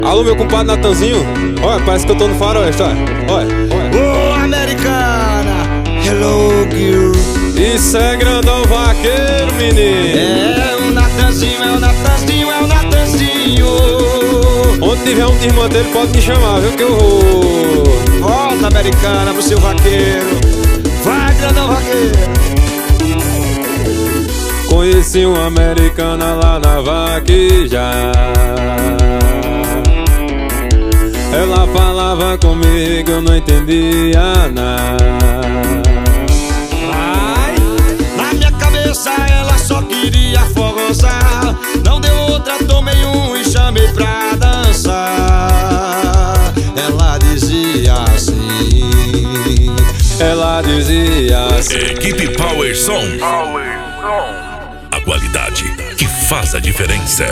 Alô, meu compadre Natanzinho. Olha, parece que eu tô no faroeste, olha. Ô, americana, hello, girl. Isso é grandão vaqueiro, menino. É o Natanzinho, é o Natanzinho, é o Natanzinho. Onde tiver um desmantelho pode me chamar, viu, que eu vou. Volta, americana, pro seu vaqueiro. Vai, grandão vaqueiro. Conheci uma americana lá na vaqueja. Ela falava comigo, eu não entendia nada. Na minha cabeça ela só queria forrosar. Não deu outra, tomei um e chamei pra dançar. Ela dizia assim. Ela dizia assim. Equipe Power Som. A qualidade que faz a diferença.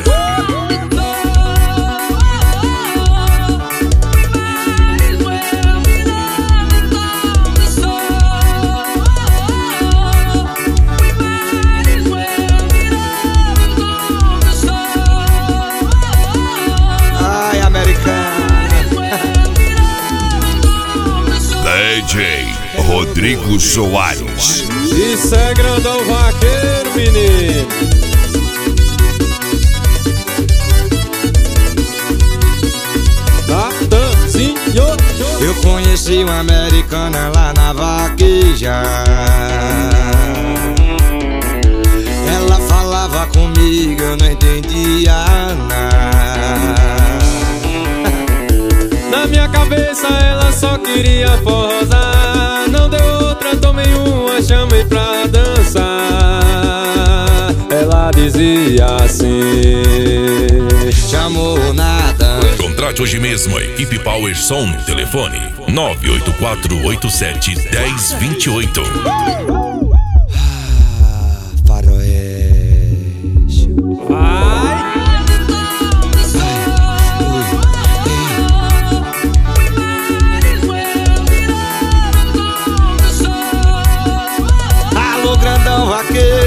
Ai, americana. DJ Rodrigo Soares. Isso é grandão vaqueiro, menino. Natanzinho. Eu conheci uma americana lá na vaqueja. Ela falava comigo, eu não entendia nada. Na minha cabeça ela só queria forrosar. Não deu outra, tomei uma, chamei pra dançar. Ela dizia assim. Chamou nada. Contrate hoje mesmo a Equipe Power Som. Telefone 984871028. Faroeste. Alô, grandão vaqueiro.